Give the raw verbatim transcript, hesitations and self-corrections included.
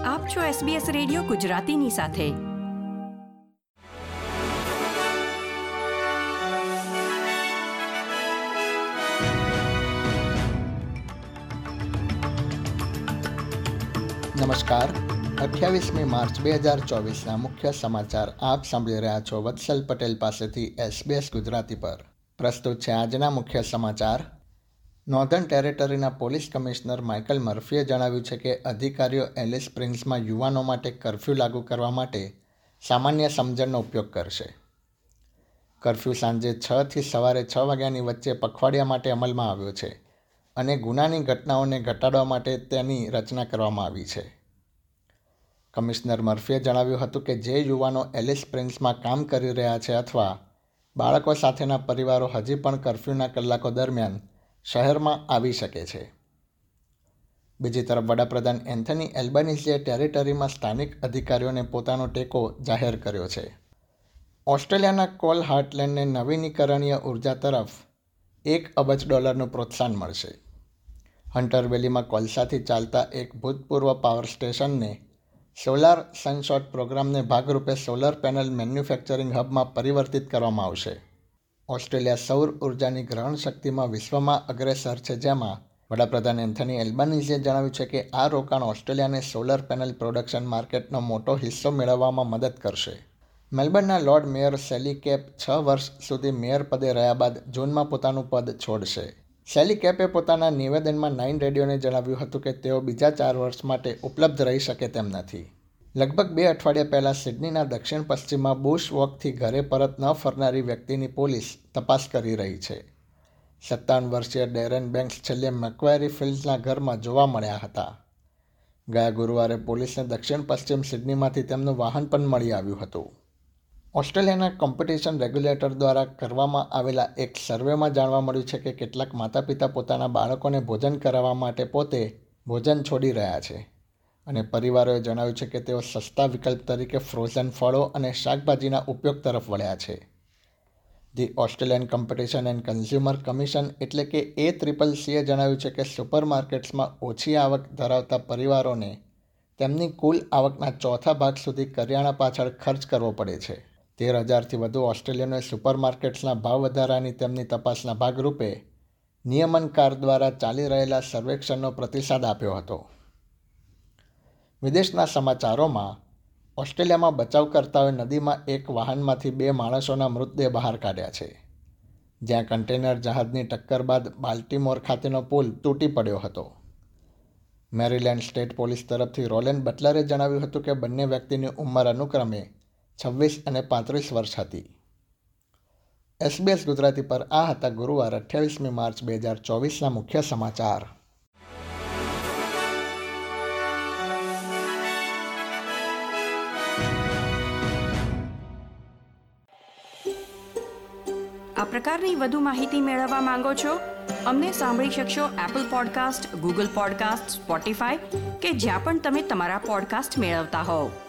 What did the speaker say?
આપ છો SBS radio ગુજરાતીની સાથે. નમસ્કાર. અઠ્યાવીસમી માર્ચ બે હજાર ચોવીસના મુખ્ય સમાચાર આપ સાંભળી રહ્યા છો વત્સલ પટેલ પાસેથી એસબીએસ ગુજરાતી પર. પ્રસ્તુત છે આજના મુખ્ય સમાચાર. નોર્ધન ટેરેટરીના પોલીસ કમિશનર માઇકલ મર્ફીએ જણાવ્યું છે કે અધિકારીઓ એલિસ સ્પ્રિંગ્સમાં યુવાનો માટે કર્ફ્યુ લાગુ કરવા માટે સામાન્ય સમજણનો ઉપયોગ કરશે. કર્ફ્યુ સાંજે છ થી સવારે છ વાગ્યાની વચ્ચે પખવાડિયા માટે અમલમાં આવ્યો છે અને ગુનાની ઘટનાઓને ઘટાડવા માટે તેની રચના કરવામાં આવી છે. કમિશનર મર્ફીએ જણાવ્યું હતું કે જે યુવાનો એલિસ સ્પ્રિંગ્સમાં કામ કરી રહ્યા છે અથવા બાળકો સાથેના પરિવારો હજી પણ કર્ફ્યુના કલાકો દરમિયાન શહેરમાં આવી શકે છે. બીજી તરફ વડાપ્રધાન એન્થની એલ્બનીઝીએ ટેરેટરીમાં સ્થાનિક અધિકારીઓને પોતાનો ટેકો જાહેર કર્યો છે. ઓસ્ટ્રેલિયાના કોલ હાર્ટલેન્ડને નવીનીકરણીય ઉર્જા તરફ એક અબજ ડોલરનું પ્રોત્સાહન મળશે. હન્ટર વેલીમાં કોલસાથી ચાલતા એક ભૂતપૂર્વ પાવર સ્ટેશનને સોલાર સનશોટ પ્રોગ્રામને ભાગરૂપે સોલર પેનલ મેન્યુફેક્ચરિંગ હબમાં પરિવર્તિત કરવામાં આવશે. ઓસ્ટ્રેલિયા સૌર ઉર્જાની ગ્રહણ શક્તિમાં વિશ્વમાં અગ્રેસર છે, જેમાં વડાપ્રધાન એન્થની એલ્બનીઝીએ જણાવ્યું છે કે આ રોકાણ ઓસ્ટ્રેલિયાને સોલર પેનલ પ્રોડક્શન માર્કેટનો મોટો હિસ્સો મેળવવામાં મદદ કરશે. મેલબર્નના લોર્ડ મેયર સેલી કેપ છ વર્ષ સુધી મેયર પદે રહ્યા બાદ જૂનમાં પોતાનું પદ છોડશે. સેલી કેપે પોતાના નિવેદનમાં નાઇન રેડિયોને જણાવ્યું હતું કે તેઓ બીજા ચાર વર્ષ માટે ઉપલબ્ધ રહી શકે તેમ નથી. લગભગ બે અઠવાડિયા પહેલાં સિડનીના દક્ષિણ પશ્ચિમમાં બુશ વોકથી ઘરે પરત ન ફરનારી વ્યક્તિની પોલીસ તપાસ કરી રહી છે. સત્તાવન વર્ષીય ડેરેન બેંક્સ છેલ્લે મેક્વાયરી ફિલ્ડ્સના ઘરમાં જોવા મળ્યા હતા. ગયા ગુરુવારે પોલીસને દક્ષિણ પશ્ચિમ સિડનીમાંથી તેમનું વાહન પણ મળી આવ્યું હતું. ઓસ્ટ્રેલિયાના કોમ્પિટિશન રેગ્યુલેટર દ્વારા કરવામાં આવેલા એક સર્વેમાં જાણવા મળ્યું છે કે કેટલાક માતા પિતા પોતાના બાળકોને ભોજન કરાવવા માટે પોતે ભોજન છોડી રહ્યા છે અને પરિવારોએ જણાવ્યું છે કે તેઓ સસ્તા વિકલ્પ તરીકે ફ્રોઝન ફળો અને શાકભાજીના ઉપયોગ તરફ વળ્યા છે. The Australian competition and consumer commission એટલે કે એ ટ્રિપલ સીએ જણાવ્યું છે કે સુપરમાર્કેટ્સમાં ઓછી આવક ધરાવતા પરિવારોને તેમની કુલ આવકના ચોથા ભાગ સુધી કરિયાણા પાછળ ખર્ચ કરવો પડે છે. તેર હજારથી વધુ ઓસ્ટ્રેલિયનોએ સુપરમાર્કેટ્સના ભાવ વધારાની તેમની તપાસના ભાગરૂપે નિયમનકાર દ્વારા ચાલી રહેલા સર્વેક્ષણનો પ્રતિસાદ આપ્યો હતો. વિદેશના સમાચારોમાં ઓસ્ટ્રેલિયામાં બચાવકર્તાઓએ નદીમાં એક વાહનમાંથી બે માણસોના મૃતદેહ બહાર કાઢ્યા છે, જ્યાં કન્ટેનર જહાજની ટક્કર બાદ બાલ્ટીમોર ખાતેનો પુલ તૂટી પડ્યો હતો. મેરીલેન્ડ સ્ટેટ પોલીસ તરફથી રોલેન બટલરે જણાવ્યું હતું કે બંને વ્યક્તિની ઉંમર અનુક્રમે છવ્વીસ અને પાંત્રીસ વર્ષ હતી. એસબીએસ ગુજરાતી પર આ હતા ગુરુવાર અઠ્યાવીસમી માર્ચ બે હજાર ચોવીસના મુખ્ય સમાચાર. આ પ્રકારની વધુ માહિતી મેળવવા માંગો છો? અમને સાંભળી શકશો Apple podcast, Google podcast, Spotify કે જ્યાં પણ તમે તમારા પોડકાસ્ટ મેળવતા હોવ.